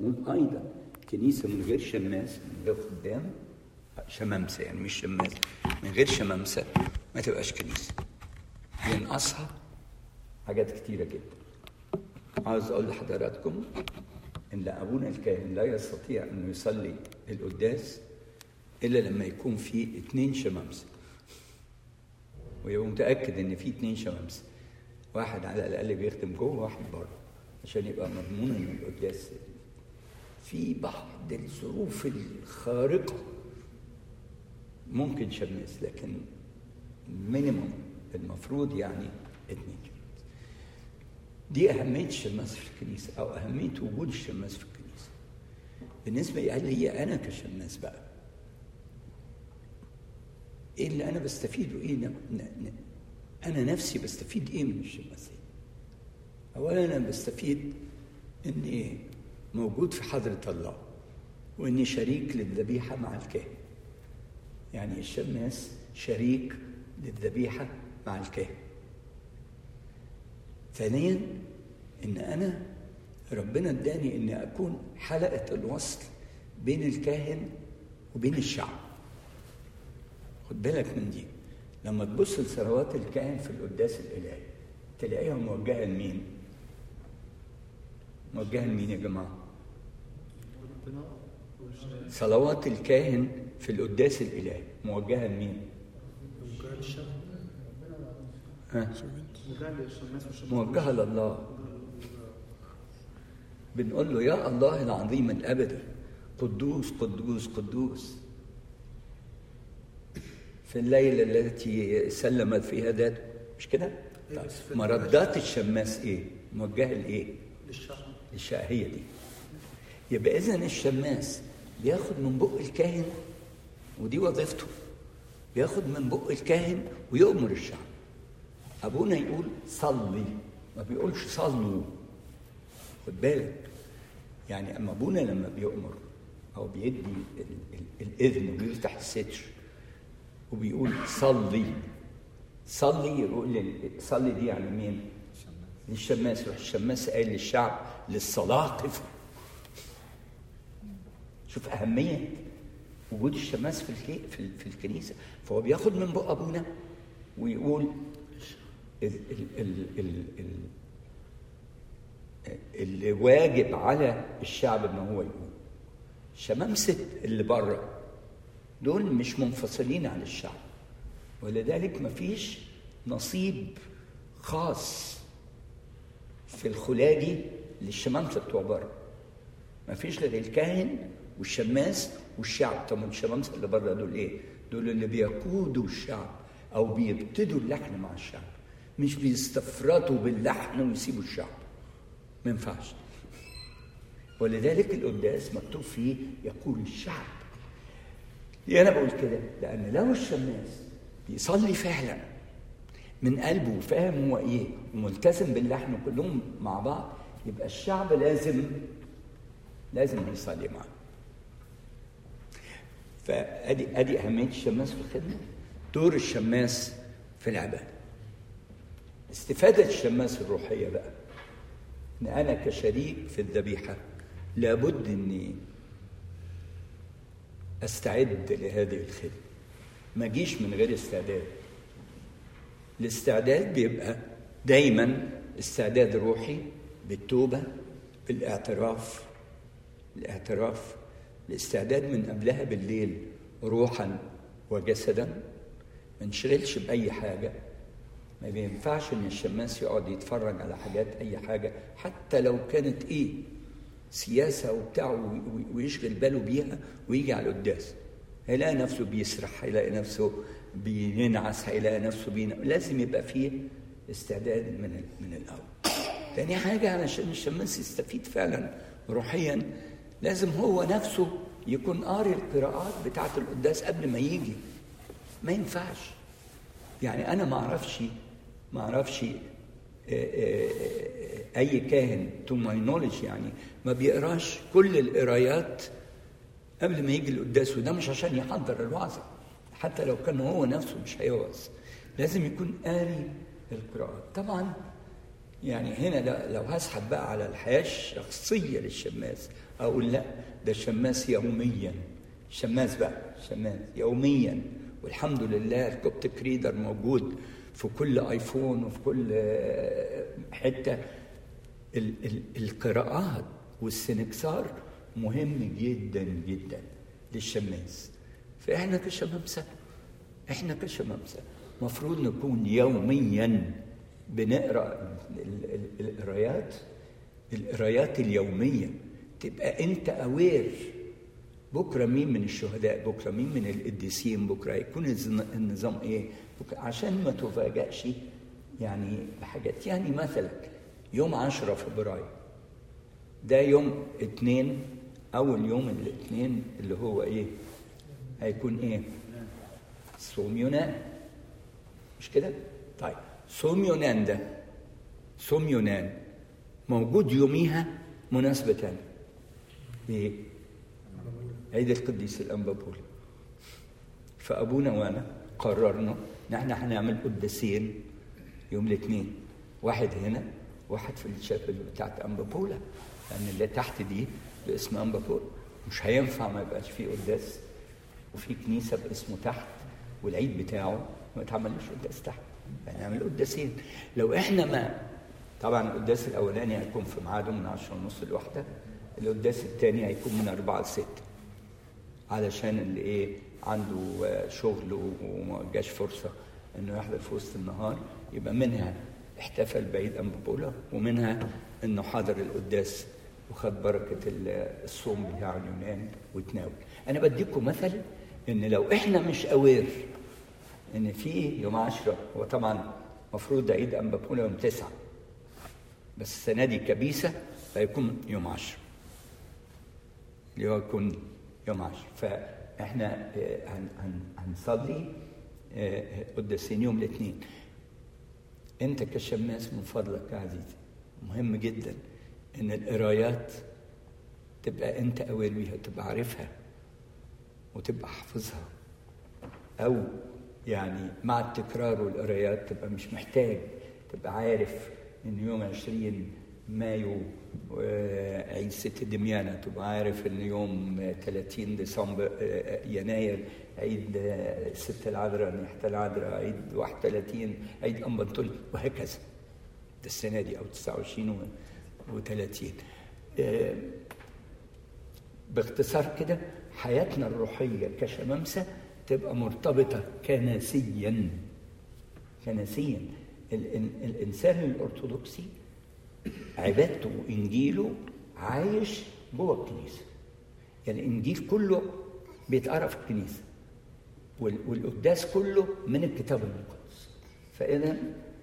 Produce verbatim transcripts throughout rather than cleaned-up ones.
نقول أيضا كنيسة من غير شماس، من غير خدام شمامسة، يعني مش شماس، من غير شمامسة ما تبقاش كنيسة. ينقصها حاجات كتيرة جدا. عاوز أقول لحضراتكم إن أبونا الكاهن لا يستطيع أنه يصلي القداس إلا لما يكون فيه اتنين شمامسة، ويبقى متأكد إن فيه اتنين شمامسة، واحد على الأقل بيخدم جوه وواحد بره، عشان يبقى مضمون إن القداس. في بعض الظروف الخارقة ممكن شماس، لكن مينيموم المفروض يعني اتنين. دي أهمية الشماس في الكنيسة، أو أهمية وجود الشماس في الكنيسة. بالنسبة لي أنا كشماس بقى، إيه اللي أنا بستفيده؟ إيه ن... ن... أنا نفسي بستفيد إيه من الشماسية؟ أولا أنا بستفيد إني موجود في حضرة الله، وإني شريك للذبيحة مع الكاهن. يعني الشماس شريك للذبيحة مع الكاهن. ثانيا إن أنا ربنا اداني إني أكون حلقة الوصل بين الكاهن وبين الشعب. خد بالك من دي، لما تبص لثروات الكاهن في القداس الإلهي تلاقيها موجهة لمين؟ موجهة لمين يا جماعة؟ صلوات الكاهن في القداس الإلهي موجهة لمين؟ موجهة للشعب. ها؟ موجهة لله. بنقول له يا الله العظيم الأبدي، قدوس قدوس قدوس. في الليلة التي سلمت فيها ذاته، مش كده؟ طيب مردات الشماس ايه؟ موجهة لايه؟ للشعب. للشعب، هي دي. يبقى إذن الشماس بياخد من بق الكاهن، ودي وظيفته، بياخد من بق الكاهن ويؤمر الشعب. أبونا يقول صلي، ما بيقولش صلوا. خد بالك، يعني أما أبونا لما بيؤمر أو بيدي ال- ال- الإذن وبيفتح الستر وبيقول صلي، صلي، يقول صلي دي يعني مين؟ للشماس. يروح الشماس قال للشعب للصلاة قفوا. شوف أهمية وجود الشماس في الكي... في, في الكنيسة. فهو بياخد من بق أبونا ويقول ال... ال... ال... ال... ال... اللي واجب على الشعب إن هو يقول. شمامسة اللي بره دول مش منفصلين عن الشعب، ولذلك مفيش نصيب خاص في الخلاجي للشمامسة بتوع بره. مفيش غير الكاهن والشماس والشعب. طب الشمامسة اللي بره دول ايه؟ دول اللي بيقودوا الشعب او بيبتدوا اللحن مع الشعب، مش بيستفرطوا باللحن ويسيبوا الشعب. ما ينفعش. ولذلك القداس مكتوب فيه يقول الشعب. ليه انا بقول كده؟ لان لو الشماس بيصلي فعلا من قلبه وفاهم هو ايه وملتزم باللحن كلهم مع بعض، يبقى الشعب لازم لازم يصلي معه. فادي ادي اهميه الشماس في الخدمه. دور الشماس في العباده. استفاده الشماس الروحيه بقى، ان انا كشريك في الذبيحه لابد اني استعد لهذه الخدمه. ما اجيش من غير استعداد. الاستعداد بيبقى دايما استعداد روحي بالتوبه، بالاعتراف الاعتراف الاستعداد من قبلها بالليل روحا وجسدا. ما نشغلش باي حاجه. ما بينفعش ان الشماس يقعد يتفرج على حاجات، اي حاجه حتى لو كانت ايه سياسه وبتاع ويشغل باله بيها ويجي على القداس هيلاقي نفسه بيسرح، هيلاقي نفسه بينعس، هيلاقي نفسه بينعس. لازم يبقى فيه استعداد من من الاول. تاني حاجه علشان الشماس يستفيد فعلا روحيا لازم هو نفسه يكون قاري القراءات بتاعه القداس قبل ما يجي. ما ينفعش يعني انا ما اعرفش ما اعرفش اي كاهن تو ماي نوليدج يعني ما بيقراش كل القرايات قبل ما يجي القداس، وده مش عشان يحضر الوعظه، حتى لو كان هو نفسه مش هيوعظ لازم يكون قاري القراءات. طبعا يعني هنا لو هسحب بقى على الحياه الشخصيه للشماس اقول لا، ده شماس يوميا، شماس بقى شماس يوميا. والحمد لله الكوبتك ريدر موجود في كل ايفون وفي كل حته. ال- ال- القراءات والسنكسار مهم جدا جدا للشماس. فاحنا كشمامسه احنا كشمامسه مفروض نكون يوميا بنقرا ال- ال- القرايات القرايات اليوميه. تبقى انت اوير بكره مين من الشهداء، بكره مين من القديسين، بكره يكون النظام ايه، بكرة عشان ما تفاجئش يعني بحاجات. يعني مثلا يوم عشرة فبراير ده يوم اتنين، اول يوم الاثنين اللي هو ايه هيكون ايه؟ صوم يونان، مش كده؟ طيب صوم يونان ده صوم يونان موجود يوميها مناسبة تانية ايه؟ عيد القديس الأنبا بولا. فأبونا وأنا قررنا إن احنا هنعمل قداسين يوم الاثنين، واحد هنا واحد في الشابل بتاعت أنبا بولا، لأن اللي تحت دي باسم أنبا بولا مش هينفع ما يبقاش فيه قداس وفي كنيسة باسمه تحت والعيد بتاعه ما تعملش قداس تحت، هنعمل قداسين. لو احنا ما طبعا القداس الأولاني هيكون في ميعاده من عشرة ونص لواحدة، القداس الثاني هيكون من أربعة لستة، علشان اللي ايه عنده شغل وما جاش فرصه انه يحضر في وسط النهار، يبقى منها احتفل بعيد أنبا بولا ومنها انه حضر القداس وخد بركه الصوم بتاع اليونان وتناول. انا بديكم مثل ان لو احنا مش اوير ان في يوم عشرة، هو طبعا مفروض عيد أنبا بولا يوم تسعة، بس السنه دي كبيسه فيكون يوم عشرة اللي هو يكون يوم عشر. فاحنا هنصلي قداسين يوم الاثنين. انت كشماس من فضلك يا عزيزي مهم جدا ان القرايات تبقى انت اوير بيها، تبقى عارفها وتبقى حافظها، او يعني مع التكرار والقرايات تبقى مش محتاج، تبقى عارف ان يوم عشرين مايو عيد ست دميانة، تبقى عارف ان يوم ثلاثين ديسمبر يناير عيد ست العذراء نيحة العذراء، عيد واحد وثلاثين عيد أنبا بطول، وهكذا. ده السنة دي أو تسعة وعشرين وثلاثين. باختصار كده حياتنا الروحية كشمامسة تبقى مرتبطة كنسيا كنسيا. الإنسان الأرثوذكسي عبادته وإنجيله عايش جوه الكنيسة، يعني الإنجيل كله بيتقرأ في الكنيسة والقداس كله من الكتاب المقدس. فإذا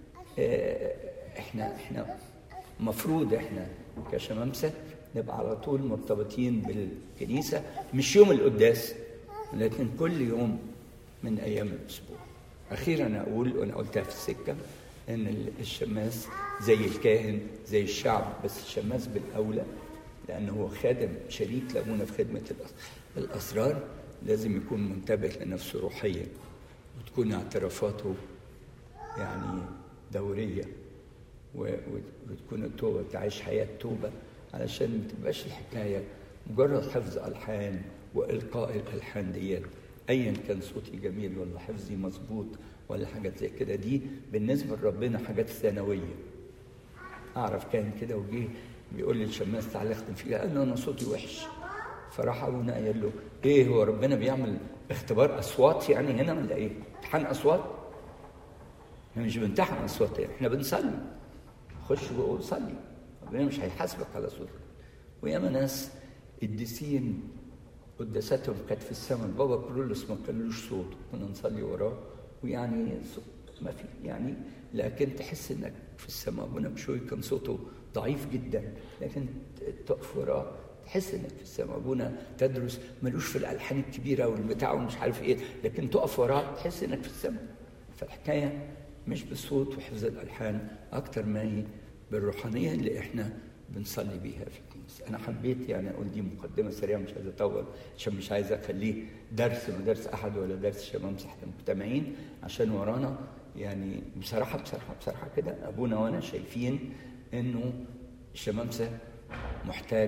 إحنا إحنا مفروض إحنا كشمامسة نبقى على طول مرتبطين بالكنيسة، مش يوم القداس لكن كل يوم من أيام الأسبوع. أخيرا أقول، وأنا قلتها في السكة، إن الشماس زي الكاهن زي الشعب، بس الشماس بالأولى لأنه هو خادم شريك لأبونا في خدمة الأسرار، لازم يكون منتبه لنفسه روحيا وتكون اعترافاته يعني دورية، وتكون التوبة تعيش حياة توبة، علشان ما تبقاش الحكاية مجرد حفظ ألحان وإلقاء الألحان ديت أيا كان صوتي جميل ولا حفظي مظبوط ولا حاجات زي كده. دي بالنسبة لربنا حاجات ثانوية. أعرف كان كده وجيه بيقول لي الشماس تعالى اختم فيها، قال له أنا صوتي وحش. فراح أبونا قال له إيه، هو ربنا بيعمل اختبار أصوات يعني هنا ولا إيه؟ امتحان أصوات؟ احنا مش بنمتحن أصوات، احنا بنصلي. خش جوه وصلي، ربنا مش هيحاسبك على صوتك. وياما ناس قديسين قداساتهم كانت في السماء، بابا كرولوس ما كانلوش صوت كنا نصلي وراه، ويعني ما في يعني، لكن تحس انك في السماء. ابونا بشوي كان صوته ضعيف جدا لكن تقف وراه تحس انك في السماء. ابونا تدرس ملوش في الالحان الكبيره والبتاع ومش عارف ايه، لكن تقف وراه تحس انك في السماء. فالحكايه مش بالصوت وحفظ الالحان اكتر ما هي بالروحانيه اللي احنا بنصلي بيها في الكنيسه. انا حبيت يعني اقول دي مقدمه سريعه، مش عايز اطول عشان مش عايز اخليه درس ودرس احد ولا درس شمامسه، احنا مجتمعين عشان ورانا يعني. بصراحه بصراحه بصراحه كده ابونا وانا شايفين انه الشمامسه محتاجه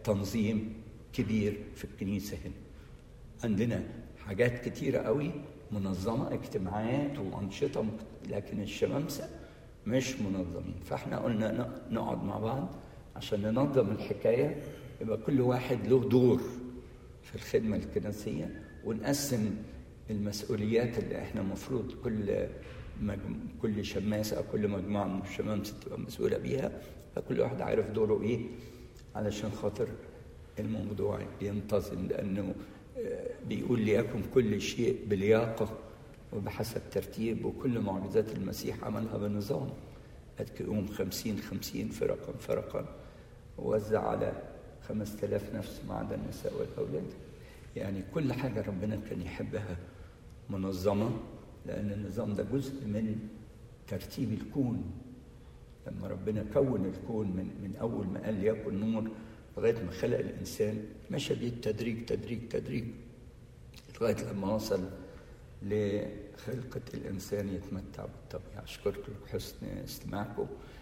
تنظيم كبير في الكنيسة هنا. عندنا حاجات كتيرة قوي منظمة، اجتماعات وأنشطة، لكن الشمامسة مش منظمين. فاحنا قلنا نقعد مع بعض عشان ننظم الحكاية، يبقى كل واحد له دور في الخدمة الكنسية، ونقسم المسؤوليات اللي احنا مفروض كل مجم... كل شماسة أو كل مجموعة من الشمامسة تبقى مسؤولة بيها، فكل واحد عارف دوره ايه علشان خاطر الموضوع ينتظم. لأنه بيقول ليكن كل شيء بلياقة وبحسب ترتيب، وكل معجزات المسيح عملها بنظام. أتكئهم خمسين خمسين فرقا فرقا، ووزع على خمس تلاف نفس ما عدا النساء والأولاد. يعني كل حاجة ربنا كان يحبها منظمة، لأن النظام ده جزء من ترتيب الكون. لما ربنا كون الكون من, من أول ما قال ليكن نور لغاية ما خلق الإنسان، مشى بيه التدريج تدريج تدريج لغاية لما وصل لخلقة الإنسان يتمتع بالطبيعة. أشكركم حسن استماعكم.